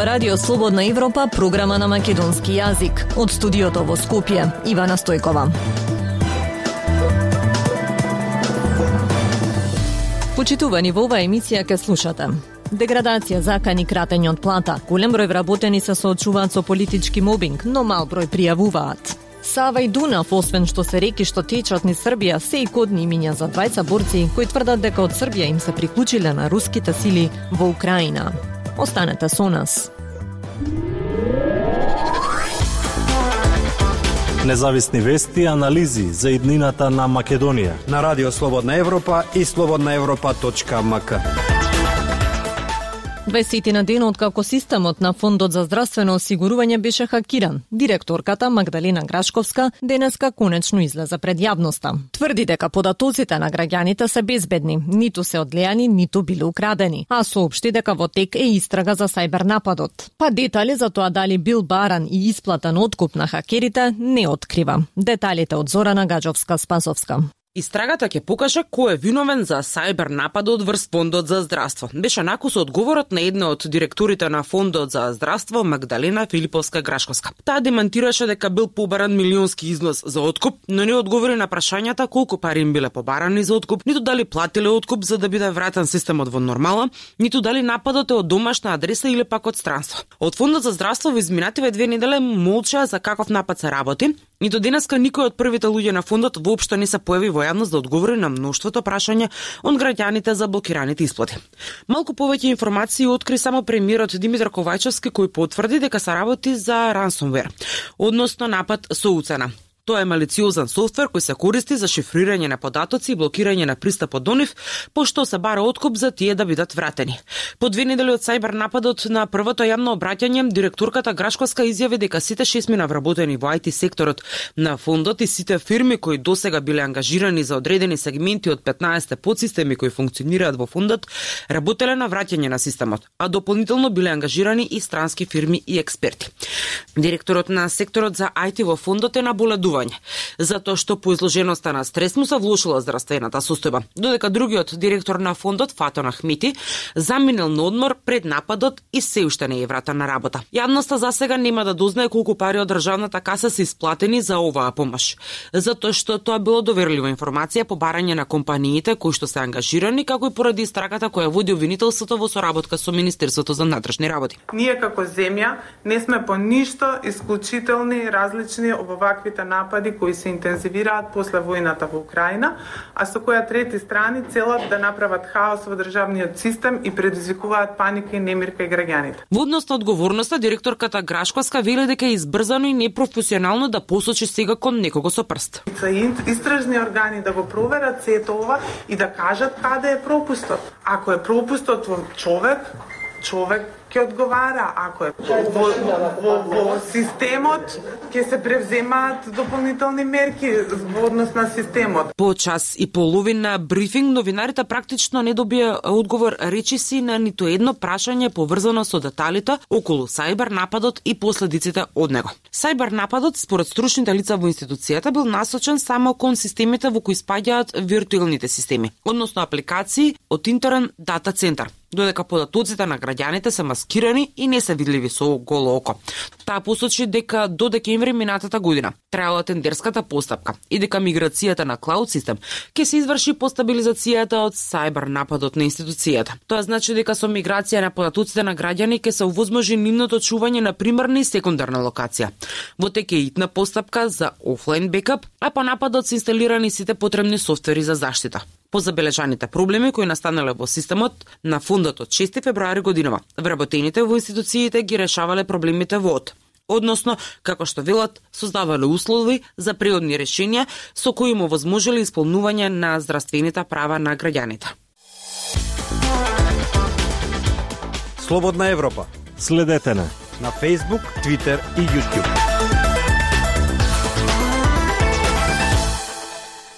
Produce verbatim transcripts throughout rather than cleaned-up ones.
ова Радио Слободна Европа, програма на македонски јазик. Од студиото во Скопје, Ивана Стојкова. Почитувани, во оваа емисија ке слушате: деградација закани кратење од плата, голем број вработени се соочуваат со политички мобинг, но мал број пријавуваат. Сава и Дунав, освен што се реки што течат низ Србија, се и кодни имиња за двајца борци кои тврдат дека од Србија им се приклучиле на руските сили во Украина. Останете со нас. Независни вести и анализи за иднината на Македонија на Радио Слободна Европа и слободна европа точка ем ка. дваесети на ден од како системот на Фондот за здравствено осигурување беше хакиран. Директорката Магдалена Грашковска денеска конечно излезе пред јавноста. Тврди дека податоците на граѓаните се безбедни, ниту се одлеани, ниту биле украдени, а соопшти дека во тек е истрага за сајбер нападот. Па детали за тоа дали бил баран и исплатен откуп на хакерите не открива. Деталите од Зорана Гаджовска-Спасовска. Истрагата ќе покаже кој е виновен за сајбер нападот врз Фондот за здравство. Беше накус одговорот на една од директорите на Фондот за здравство, Магдалена Филиповска-Грашковска. Таа демантираше дека бил побаран милионски износ за откуп, но не одговори на прашањата колку пари им биле побарани за откуп, ниту дали платиле откуп за да биде вратен системот во нормала, ниту дали нападот е од домашна адреса или пак од странство. Од Фондот за здравство во изминативе две недели молчаа за каков напад се работи, ниту денеска никој од првите луѓе на фондот воопшто не се појави во јавност да одговори на мноштвото прашања од граѓаните за блокираните исплати. Малку повеќе информации откри само премиерот Димитар Ковајчевски, кој потврди дека се работи за ransomware, односно напад со уцена. Тоа е малициозен софтвер кој се користи за шифрирање на податоци и блокирање на пристапот до нив, пошто се бара откуп за тие да бидат вратени. По две недели од сајбер нападот на првото јавно обраќање, директорката Грашковска изјави дека сите шестмина вработени во ай ти секторот на фондот и сите фирми кои досега биле ангажирани за одредени сегменти од петнаесет подсистеми кои функционираат во фондот, работеле на враќање на системот, а дополнително биле ангажирани и странски фирми и експерти. Директорот на секторот за ай ти во фондот е наболедување, затоа што по изложеноста на стрес му се влошила здравствената состојба, додека другиот директор на фондот, Фатон Ахмети, заминал на одмор пред нападот и се уште не е вратен на работа. Јавноста засега нема да дознае колку пари од државната каса се исплатени за оваа помош, затоа што тоа било доверлива информација по барање на компаниите кои што се ангажирани, како и поради истрагата која води обвинителството во соработка со Министерството за внатрешни работи. Ние како земја не сме по ништо исклучителни, различни од оваквите напади кои се интензивираат после војната во Украина, а со која трети страни целат да направат хаос во државниот систем и предизвикуваат паника и немир кај граѓаните. Во однос на одговорноста, директорката Грашковска вели дека е избрзано и непрофесионално да посочи сега кон некого со прст. Истражни органи да го проверат сето ова и да кажат каде е пропустот. Ако е пропустот во човек, човек ќе одговара, ако е во, во, во системот ќе се превземаат дополнителни мерки во однос на системот. По час и половина брифинг новинарите практично не добија одговор речиси на ниту едно прашање поврзано со деталите околу сајбер нападот и последиците од него. Сајбер нападот според стручните лица во институцијата бил насочен само кон системите во кои спаѓаат виртуелните системи, односно апликации од интерен дата центар, додека податоците на граѓаните се маскирани и не се видливи со голо око. Таа посочи дека до декември минатата година траела тендерската постапка и дека миграцијата на клауд систем ќе се изврши по стабилизацијата од сајбер нападот на институцијата. Тоа значи дека со миграција на податоците на граѓани ќе се овозможи нивното чување на примарна и секундарна локација. Во тек е итна постапка за офлайн бекап, а по нападот се инсталирани сите потребни софтвери за заштита. По забележаните проблеми кои настанале во системот на фондот од шести февруари годинава, вработените во институциите ги решавале проблемите во од. Односно, како што велат, создавале услови за преодни решенија со кои му овозможиле исполнување на здравствените права на граѓаните. Слободна Европа. Следете на на Facebook, Twitter и YouTube.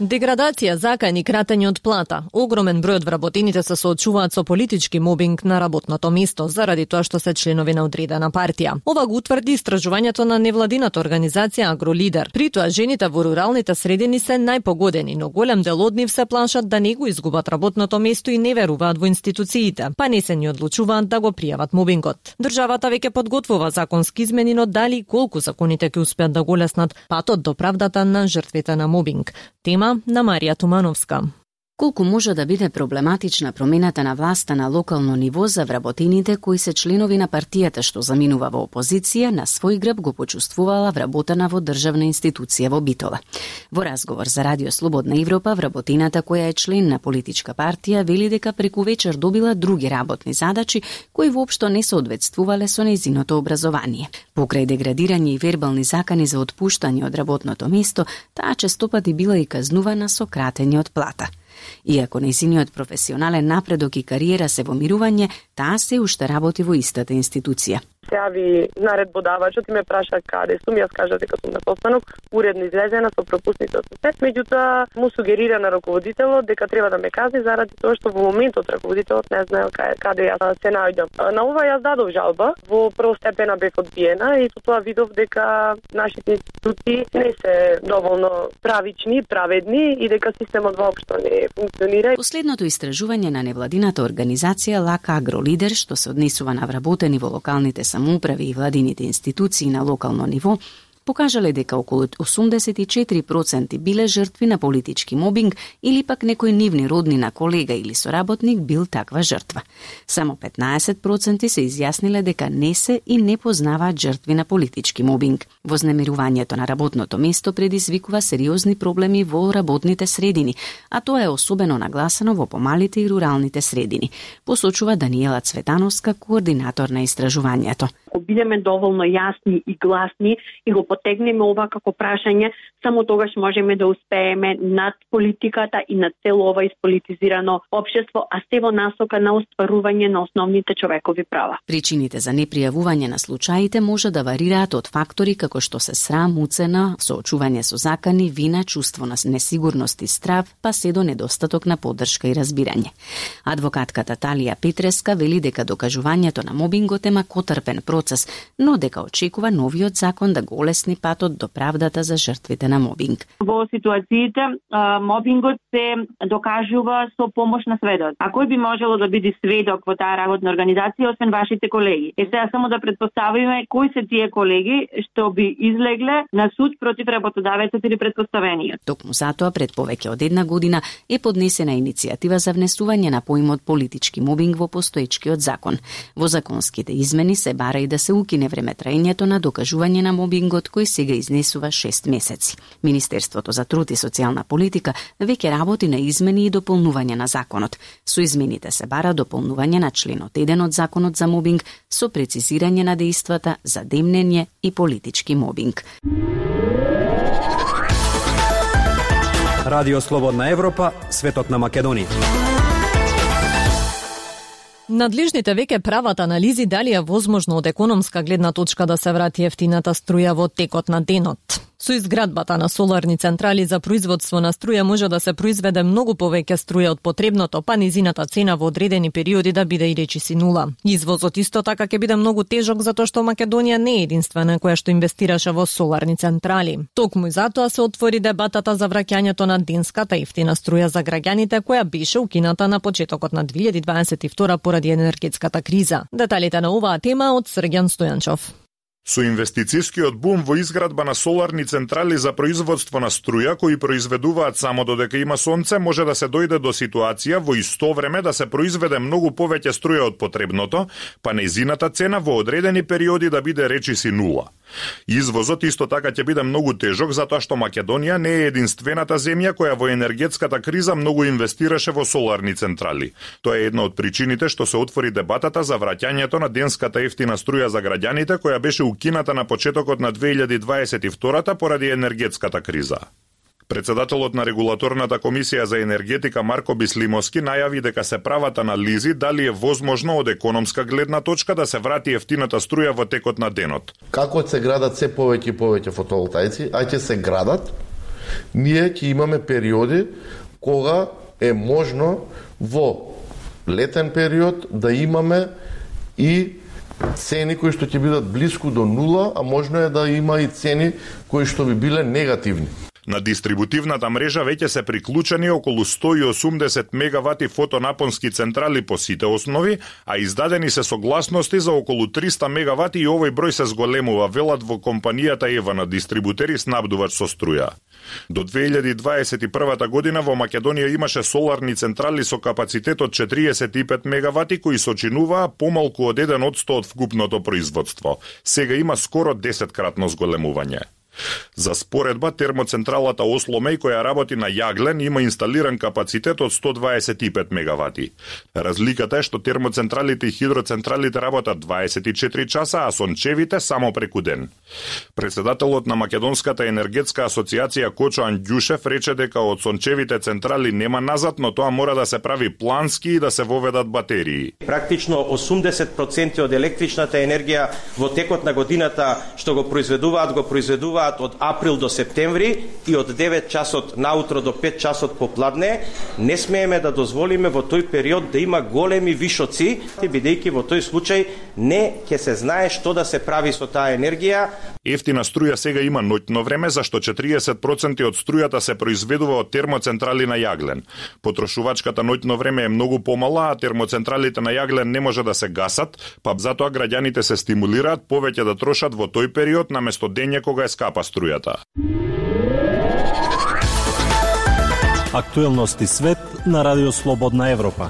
Деградација, закани, кратење од плата. Огромен број од вработените се соочуваат со политички мобинг на работното место заради тоа што се членови на одредена партија. Ова го утврди истражувањето на невладината организација Агролидер. При тоа жените во руралните средини се најпогодени, но голем дел од нив се плашат да не го изгубат работното место и не веруваат во институциите, па не се ни одлучуваат да го пријават мобингот. Државата веќе подготвува законски измени, но дали и колку законите ќе успеат да го леснат патот до правдата на жртвите на мобинг. Тема на Марија Тумановска. Колку може да биде проблематична промената на власта на локално ниво за вработените кои се членови на партијата што заминува во опозиција, на свој грб го почувствувала вработена во државна институција во Битола. Во разговор за Радио Слободна Европа, вработената која е член на политичка партија вели дека преку вечер добила други работни задачи кои воопшто не соодветствувале со нејзиното образование. Покрај деградирање и вербални закани за отпуштање од работното место, таа честопати била и казнувана со кратење од плата. Иако нејзиниот професионален напредок и кариера се во мирување, таа се уште работи во истата институција. Се јави наредбодавачот и ме праша каде сум, јас кажа дека сум на состанок, уредно излезена со пропусница со се, меѓутоа му сугерира на раководителот дека треба да ме казни заради тоа што во моментот раководителот не знае каде, каде јас се наоѓам. На ова јас дадов жалба, во првостепена бев одбиена и со тоа видов дека нашите институции не се доволно правични, праведни и дека системот воопшто не функционира. Последното истражување на невладината организација Лака Агролидер, што се однесува на вработени во локалните самоуправи и владините институции на локално ниво, покажале дека околу осумдесет и четири проценти биле жртви на политички мобинг или пак некој нивни роднина, колега или соработник бил таква жртва. Само петнаесет проценти се изјасниле дека не се и не познаваат жртви на политички мобинг. Вознемирувањето на работното место предизвикува сериозни проблеми во работните средини, а тоа е особено нагласено во помалите и руралните средини, посочува Даниела Цветановска, координатор на истражувањето. Ако бидеме доволно јасни и гласни и го потегнеме ова како прашање, само тогаш можеме да успееме над политиката и над цело ова исполитизирано општество, а се во насока на остварување на основните човекови права. Причините за непријавување на случаите може да варираат од фактори како што се срам, уцена, соочување со закани, вина, чувство на несигурност и страв, па се до недостаток на поддршка и разбирање. Адвокатката Талија Петреска вели дека докажувањето на мобингот е макотрпен процес, но дека очекува новиот закон да го олесни патот до правдата за жртвите на мобинг. Во ситуациите мобингот се докажува со помош на сведок. А кој би можело да биде сведок во таа работна организација освен вашите колеги? Е сега само да претпоставиме кои се тие колеги што би излегле на суд против работодавецот или претпоставениот. Токму затоа пред повеќе од една година е поднесена иницијатива за внесување на поимот политички мобинг во постоечкиот закон. Во законските измени се бара и да се укине времетраењето на докажување на мобингот кој сега изнесува шест месеци. Министерството за труд и социјална политика веќе работи на измени и дополнување на законот. Со измените се бара дополнување на членот еден од законот за мобинг со прецизирање на дејствата за демнење и политички мобинг. Радио Слободна Европа, светот на Македонија. Надлежните веќе прават анализи дали е возможно од економска гледна точка да се врати ефтината струја во текот на денот. Со изградбата на соларни централи за производство на струја може да се произведе многу повеќе струја од потребното, па низината цена во одредени периоди да биде и речиси нула. Извозот исто така ќе биде многу тежок затоа што Македонија не е единствена која што инвестираше во соларни централи. Токму и затоа се отвори дебатата за враќањето на денската ефтина струја за граѓаните која беше укината на почетокот на две илјади дваесет и втора поради енергетската криза. Деталите на оваа тема од Срѓан Стојанчов. Со инвестицијскиот бум во изградба на соларни централи за производство на струја кои произведуваат само додека има сонце, може да се дојде до ситуација во исто време да се произведе многу повеќе струја од потребното, па нејзината цена во одредени периоди да биде речиси нула. Извозот исто така ќе биде многу тежок затоа што Македонија не е единствената земја која во енергетската криза многу инвестираше во соларни централи. Тоа е една од причините што се отвори дебатата за враќањето на денската ефтина струја за граѓаните која беше укината на почетокот на две илјади дваесет и втора поради енергетската криза. Председателот на Регулаторната комисија за енергетика Марко Бислимовски најави дека се прават анализи дали е возможно од економска гледна точка да се врати ефтината струја во текот на денот. Како се градат се повеќе и повеќе фотоволтаици, а ќе се градат ние ќе имаме периоди кога е можно во летен период да имаме и цени кои што ќе бидат близко до нула, а можно е да има и цени кои што би биле негативни. На дистрибутивната мрежа веќе се приклучени околу сто и осумдесет мегавати фотонапонски централи по сите основи, а издадени се согласности за околу триста мегавати и овој број се зголемува, велат во компанијата Ева на дистрибутери снабдувач со струја. До две илјади дваесет и прва година во Македонија имаше соларни централи со капацитет од четириесет и пет мегавати кои сочинуваа помалку од еден одсто од вкупното производство. Сега има скоро десеткратно зголемување. За споредба, термоцентралата Осломеј, која работи на јаглен, има инсталиран капацитет од сто дваесет и пет мегавати. Разликата е што термоцентралите и хидроцентралите работат дваесет и четири часа, а сончевите само преку ден. Председателот на Македонската енергетска асоциација Кочо Андјушев рече дека од сончевите централи нема назад, но тоа мора да се прави плански и да се воведат батерии. Практично осумдесет проценти од електричната енергија во текот на годината што го произведуваат, го произведуваат од април до септември и од девет часот наутро до пет часот попладне. Не смееме да дозволиме во тој период да има големи вишоци, бидејќи во тој случај не ќе се знае што да се прави со таа енергија. Ефтина струја сега има ноќно време, зашто четириесет проценти од струјата се произведува од термоцентрали на јаглен. Потрошувачката ноќно време е многу помала, а термоцентралите на јаглен не може да се гасат, па затоа граѓаните се стимулираат повеќе да трошат во тој период наместо дење кога е скапа струјата. Актуелности свет на Радио Слободна Европа.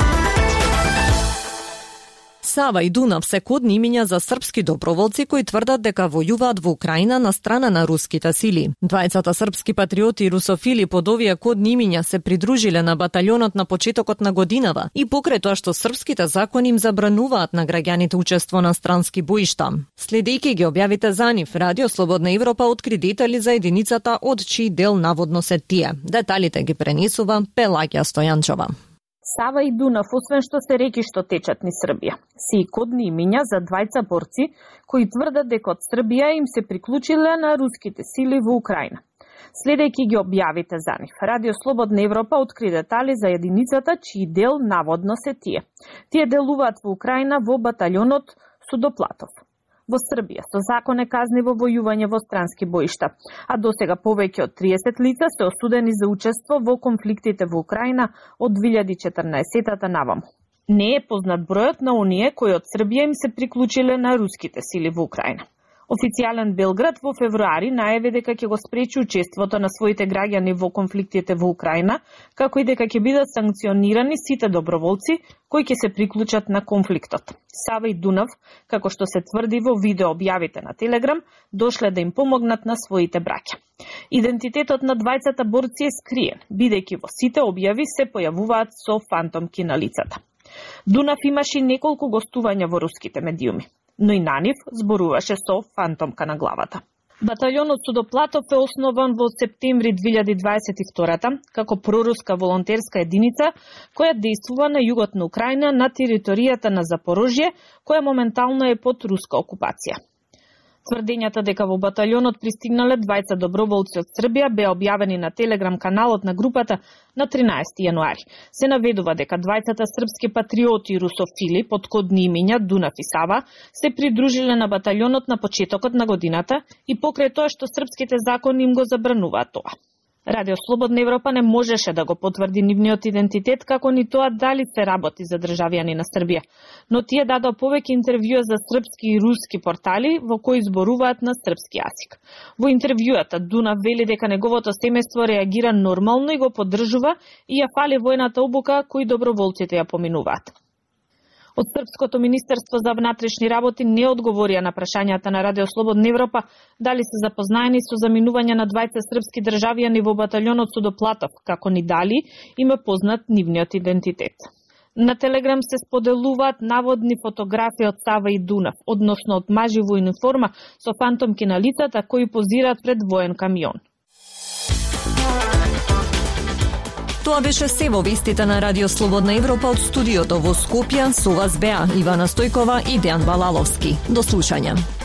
Сава и Дунав се кодни имиња за српски доброволци кои тврдат дека војуваат во Украина на страна на руските сили. Двајцата српски патриоти и русофили под овие кодни имиња се придружиле на баталјонот на почетокот на годинава и покрај тоа што српските закони им забрануваат на граѓаните учество на странски боишта. Следејќи ги објавите за нив, Радио Слободна Европа откри детали за единицата од чиј дел наводно се тие. Деталите ги пренесува Пелагија Стојанчова. Сава и Дунав, освен што се реки што течат низ Србија, се и кодни имиња за двајца борци кои тврдат дека од Србија им се приклучиле на руските сили во Украина. Следејќи ги објавите за нив, Радио Слободна Европа откри детали за единицата чиј дел наводно се тие. Тие делуваат во Украина во баталјонот Судоплатов. Во Србија со закон е казни во војување во странски боишта, а досега повеќе од триесет лица се осудени за учество во конфликтите во Украина од две илјади и четрнаесетта наваму. Не е познат бројот на оние кои од Србија им се приклучиле на руските сили во Украина. Официјален Белград во февруари најави дека ќе го спречи учеството на своите граѓани во конфликтите во Украина, како и дека ќе бидат санкционирани сите доброволци кои ќе се приклучат на конфликтот. Сава и Дунав, како што се тврди во видео објавите на Телеграм, дошле да им помогнат на своите браќа. Идентитетот на двајцата борци е скриен, бидејќи во сите објави се појавуваат со фантомки на лицата. Дунав имаше неколку гостувања во руските медиуми, но и на нив зборуваше со фантомка на главата. Баталјонот Судоплатов е основан во септември две илјади дваесет и втора како проруска волонтерска единица која действува на југот на Украина на територијата на Запорожје, која моментално е под руска окупација. Тврдењата дека во баталјонот пристигнале двајца доброволци од Србија беа објавени на Телеграм каналот на групата на тринаесети јануари. Се наведува дека двајцата српски патриоти и русофили под кодни имиња Дунав и Сава се придружиле на баталјонот на почетокот на годината и покрај тоа што српските закони им го забрануваат тоа. Радио Слободна Европа не можеше да го потврди нивниот идентитет, како ни тоа дали се работи за државјани на Србија, но тие дадоа повеќе интервјуа за српски и руски портали во кои зборуваат на српски јазик. Во интервјуата Дунав вели дека неговото семејство реагира нормално и го поддржува и ја фали војната обука кои доброволците ја поминуваат. Од Српското министерство за внатрешни работи не одговорија на прашањата на Радио Слободна Европа дали се запознаени со заминување на двајца српски државјани во баталјонот Судоплатов, како ни дали им е познат нивниот идентитет. На Телеграм се споделуваат наводни фотографии од Сава и Дунав, односно од мажи во униформа со фантомки на лицата кои позираат пред воен камион. Тоа беше се во вестите на Радио Слободна Европа од студиото во Скопје. Со вас беа Ивана Стојкова и Дејан Балаловски. До слушање.